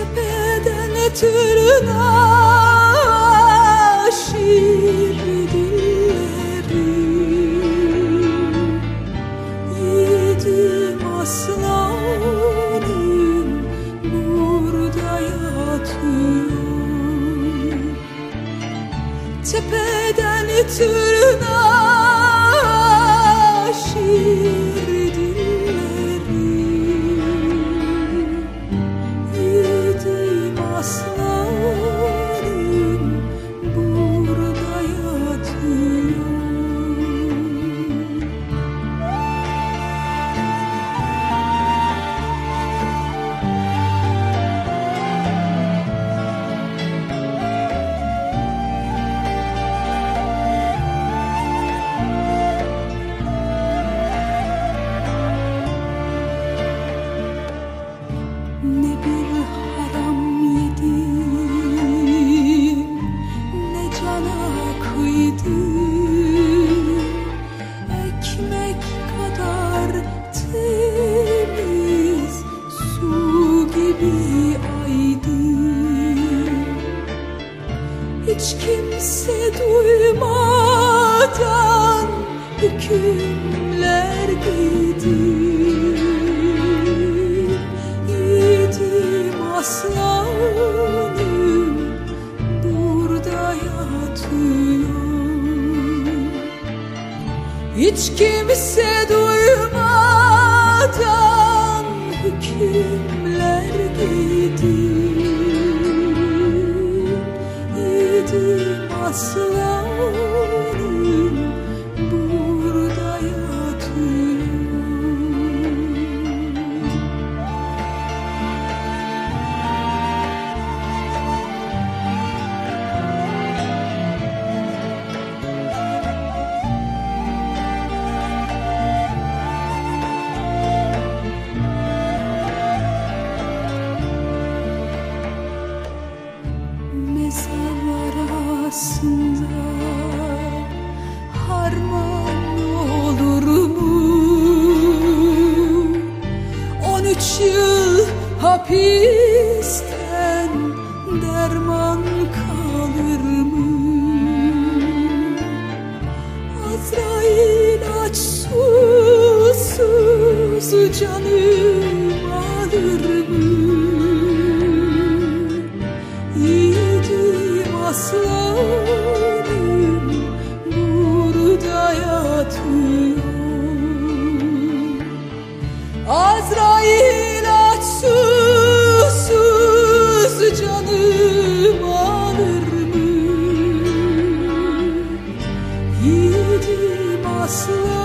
Tepeden tırnağa şiir dilleri, yiğidim aslanım burada yatıyor. Tepeden tırnağa şiir dilleri, yiğidim aslanım burada yatıyor. Ne bir haram yedim, ne cana kıydım. Ekmek kadar temiz, su gibi aydım. Hiç kimse duymadan hükümler giydim. Yiğidim aslanım burada yatıyor. Hiç kimse duymadan hükümler giydim. Yiğidim aslanım burada yatıyor. Mezar arasında harman olur mu? 13 yıl hapisten derman kalır mı? Azrail aç susuz canım alır mı? Yiğidim aslanım burada yatıyor. Azrail aç susuz canım alır mı? Yiğidim aslanım